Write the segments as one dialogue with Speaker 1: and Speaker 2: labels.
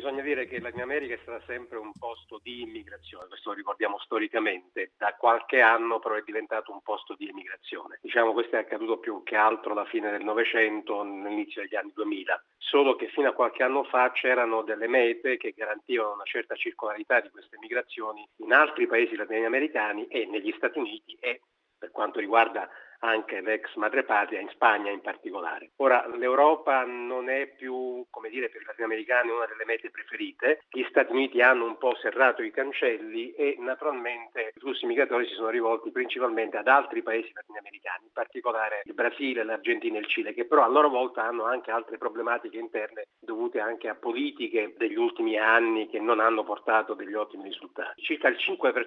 Speaker 1: bisogna dire che la Latino America è stata sempre un posto di immigrazione, questo lo ricordiamo storicamente. Da qualche anno però è diventato un posto di emigrazione. Diciamo questo è accaduto più che altro alla fine del Novecento, all'inizio degli anni 2000. Solo che fino a qualche anno fa c'erano delle mete che garantivano una certa circolarità di queste migrazioni in altri paesi latinoamericani e negli Stati Uniti e, per quanto riguarda anche l'ex madrepatria, in Spagna in particolare. Ora, l'Europa non è più, per i latinoamericani una delle mete preferite. Gli Stati Uniti hanno un po' serrato i cancelli e naturalmente i flussi migratori si sono rivolti principalmente ad altri paesi latinoamericani, in particolare il Brasile, l'Argentina e il Cile, che però a loro volta hanno anche altre problematiche interne dovute anche a politiche degli ultimi anni che non hanno portato degli ottimi risultati. Circa il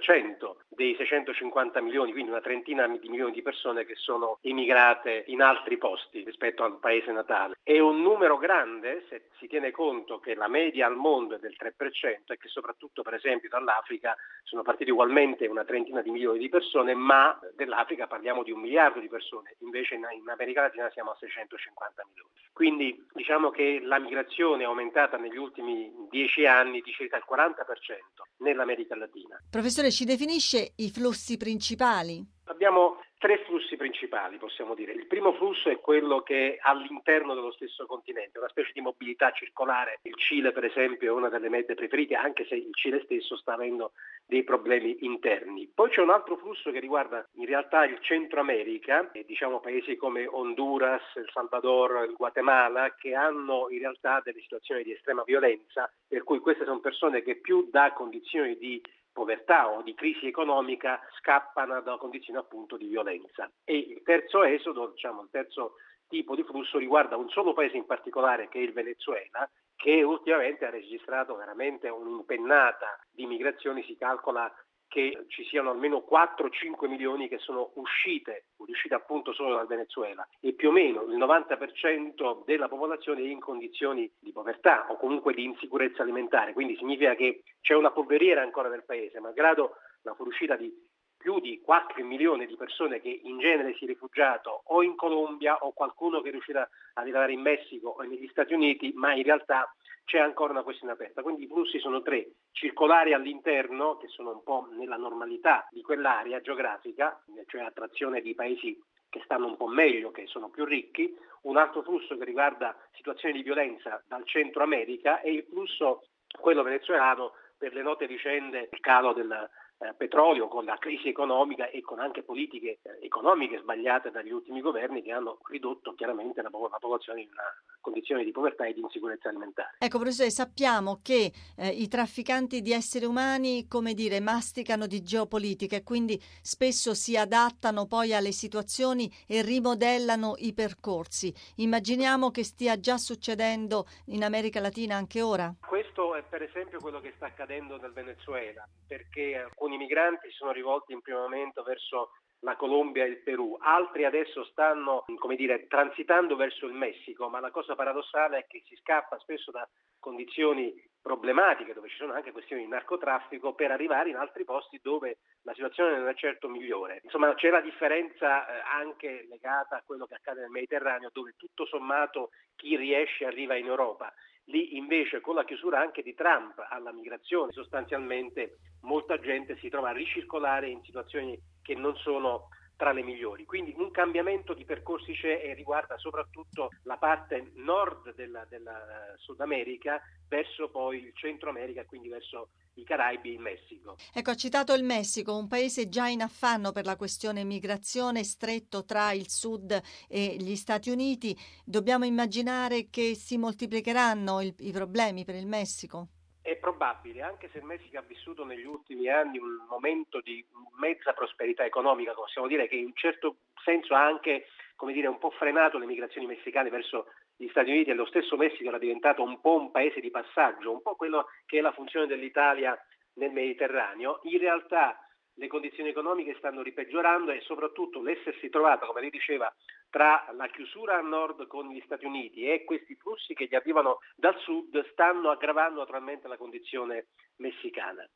Speaker 1: 5% dei 650 milioni, quindi una trentina di milioni di persone che sono emigrate in altri posti rispetto al paese natale. È un numero grande se si tiene conto che la media al mondo è del 3% e che soprattutto per esempio dall'Africa sono partiti ugualmente una trentina di milioni di persone, ma dell'Africa parliamo di 1 miliardo di persone, invece in America Latina siamo a 650 milioni. Quindi diciamo che la migrazione è aumentata negli ultimi 10 anni di circa il 40% nell'America Latina.
Speaker 2: Professore, ci definisce i flussi principali?
Speaker 1: Abbiamo 3 flussi principali, possiamo dire. Il primo flusso è quello che è all'interno dello stesso continente, una specie di mobilità circolare. Il Cile, per esempio, è una delle mete preferite, anche se il Cile stesso sta avendo dei problemi interni. Poi c'è un altro flusso che riguarda in realtà il Centro America, paesi come Honduras, El Salvador, il Guatemala, che hanno in realtà delle situazioni di estrema violenza, per cui queste sono persone che più da condizioni di povertà o di crisi economica scappano da condizioni appunto di violenza. E il terzo esodo, il terzo tipo di flusso riguarda un solo paese in particolare che è il Venezuela, che ultimamente ha registrato veramente un'impennata di migrazioni. Si calcola che ci siano almeno 4-5 milioni che sono uscite appunto solo dal Venezuela e più o meno il 90% della popolazione è in condizioni di povertà o comunque di insicurezza alimentare, quindi significa che c'è una polveriera ancora nel paese, malgrado la fuoriuscita di più di 4 milioni di persone che in genere si è rifugiato o in Colombia o qualcuno che è riuscito ad arrivare in Messico o negli Stati Uniti, ma in realtà c'è ancora una questione aperta. Quindi i flussi sono 3: circolari all'interno, che sono un po' nella normalità di quell'area geografica, cioè attrazione di paesi che stanno un po' meglio, che sono più ricchi, un altro flusso che riguarda situazioni di violenza dal Centro America e il flusso, quello venezuelano, per le note vicende, il calo del petrolio, con la crisi economica e con anche politiche economiche sbagliate dagli ultimi governi che hanno ridotto chiaramente la popolazione in una condizione di povertà e di insicurezza alimentare.
Speaker 2: Ecco, professore, sappiamo che i trafficanti di esseri umani, masticano di geopolitica e quindi spesso si adattano poi alle situazioni e rimodellano i percorsi. Immaginiamo che stia già succedendo in America Latina anche ora?
Speaker 1: Questo è per esempio quello che sta accadendo nel Venezuela, perché alcuni migranti si sono rivolti in primo momento verso la Colombia e il Perù, altri adesso stanno, transitando verso il Messico, ma la cosa paradossale è che si scappa spesso da condizioni problematiche, dove ci sono anche questioni di narcotraffico, per arrivare in altri posti dove la situazione non è certo migliore. Insomma, c'è la differenza anche legata a quello che accade nel Mediterraneo, dove tutto sommato chi riesce arriva in Europa. Lì invece con la chiusura anche di Trump alla migrazione sostanzialmente molta gente si trova a ricircolare in situazioni che non sono tra le migliori. Quindi un cambiamento di percorsi c'è e riguarda soprattutto la parte nord della Sud America verso poi il Centro America, quindi verso i Caraibi e il Messico.
Speaker 2: Ecco, ha citato il Messico, un paese già in affanno per la questione migrazione, stretto tra il Sud e gli Stati Uniti. Dobbiamo immaginare che si moltiplicheranno i problemi per il Messico?
Speaker 1: È probabile, anche se il Messico ha vissuto negli ultimi anni un momento di mezza prosperità economica, possiamo dire che in un certo senso ha anche, un po' frenato le migrazioni messicane verso gli Stati Uniti, e lo stesso Messico era diventato un po' un paese di passaggio, un po' quello che è la funzione dell'Italia nel Mediterraneo. In realtà le condizioni economiche stanno ripeggiorando e soprattutto l'essersi trovata, come lei diceva, tra la chiusura a nord con gli Stati Uniti e questi flussi che gli arrivano dal sud stanno aggravando naturalmente la condizione messicana.